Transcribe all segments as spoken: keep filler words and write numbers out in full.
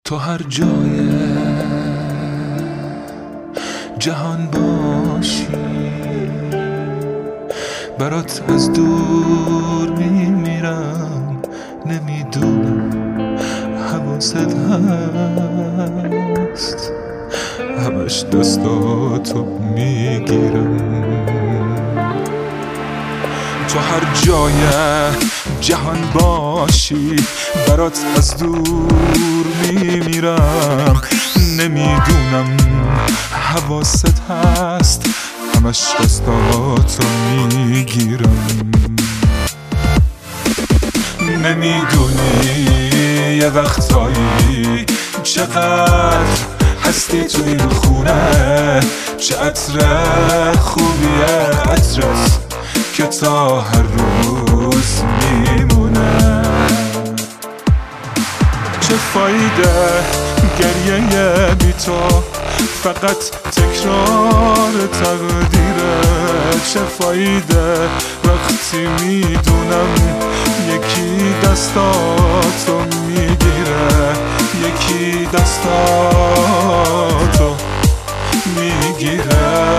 تو هر جای جهان باشی، برات از دور میمیرم. نمیدونم حواست هست، همش دستاتو میگیرم. تو هر جای جهان باشی، برات از دور میمیرم. نمیدونم حواست هست، همش دستاتو میگیرم. نمیدونی یه وقتایی چقدر هستی تو این خونه، چه عطر خوبیه عطرت که تا هر روز میمونه. چه فایده گریه بی تو، فقط تکرار تقدیره. چه فایده وقتی میدونم یکی دستاتو میگیره، یکی دستاتو میگیره.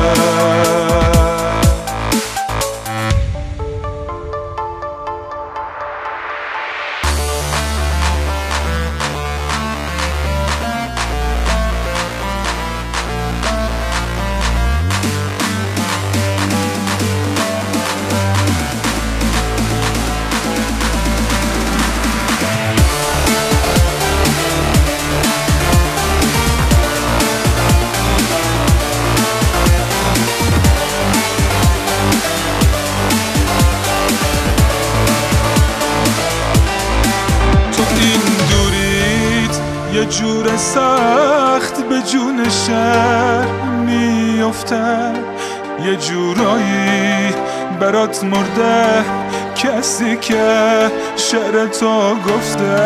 یه جور سخت به جون شهر میفته، یه جورایی برات مرده کسی که شعر تو گفته.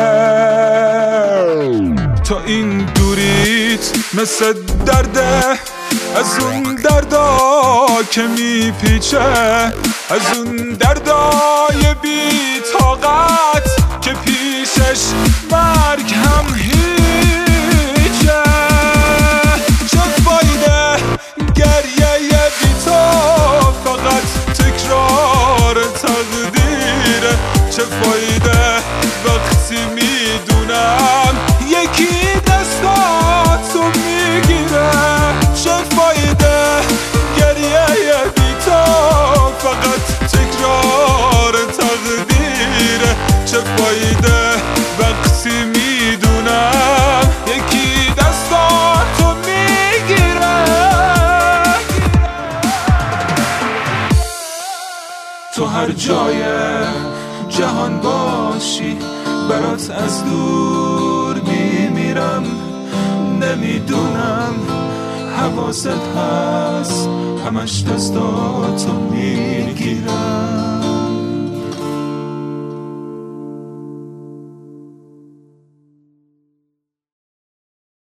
تو این دوریت مثل درده، از اون دردا که میپیچه، از اون دردای بی طاقت که پیشش مرگ هم هیچه. چه فایده گریه بی تو، فقط تکرار تقدیره. چه فایده وقتی میدونم یکی دستاتو میگیره. چه فایده گریه بی تو، فقط تکرار تقدیره. چه فایده وقتی میدونم یکی دستاتو میگیره. تو هر جای جهان باشی، برات از دور میمیرم. نمیدونم حواست هست، همش دستاتو میگیرم.